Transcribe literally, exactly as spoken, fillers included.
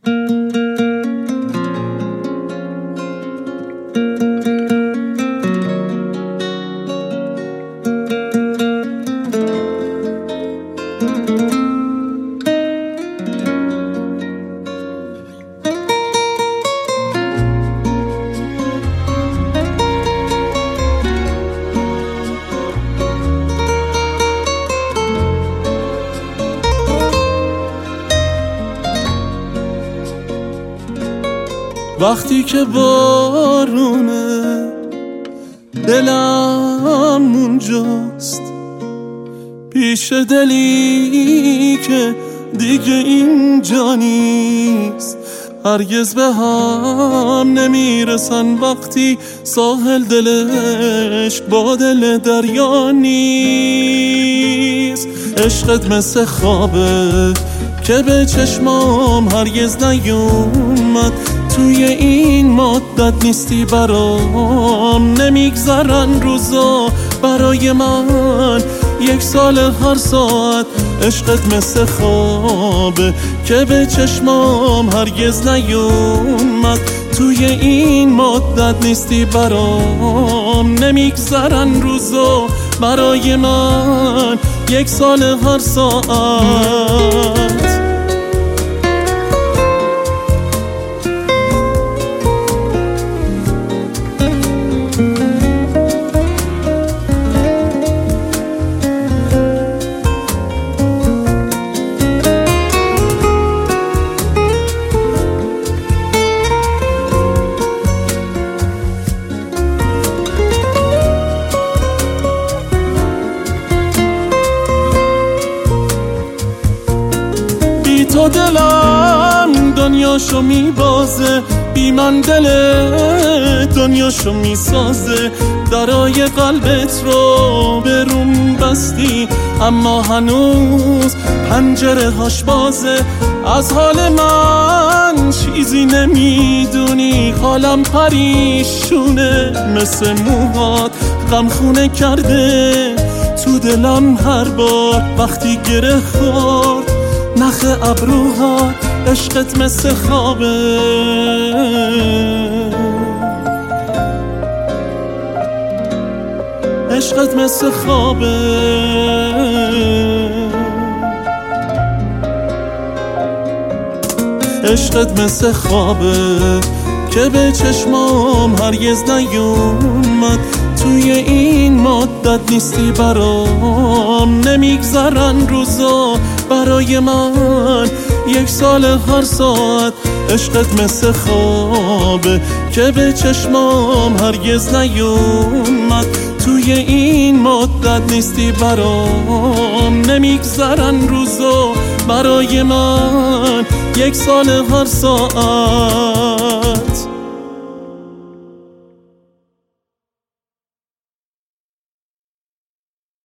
وقتی که بارونه دلم اونجاست، پیش دلی که دیگه اینجا نیست. هرگز به هم نمیرسن وقتی ساحل دلش با دل دریا نیست. عشقت مثل خوابه که به چشمام هرگز نیومد، توی این مدت نیستی برام. نمیگذرن روزا برای من یک سال هر ساعت. عشقت مثل خوابه که به چشمام هرگز نیومد، توی این مدت نیستی برام. نمیگذرن روزا برای من یک سال هر ساعت. تو دلم دنیاشو میبازه، بی من دل دنیاشو میسازه. درای قلبت رو به روم بستی، اما هنوز پنجره هاش بازه. از حال من چیزی نمیدونی، حالم پریشونه مثل موهات. غمخونه کرده تو دلم هر بار وقتی گره خورد نخ ابروها. عشقت مثل خوابه، عشقت مثل خوابه. عشقت مثل خوابه که به چشمام هرگز نیومد، توی این مدت نیستی برام. نمیگذرن روزا برای من یک سال هر ساعت. عشقت مثل خوابه که به چشمام هرگز نیومد، توی این مدت نیستی برام. نمیگذرن روزا برای من یک سال هر ساعت.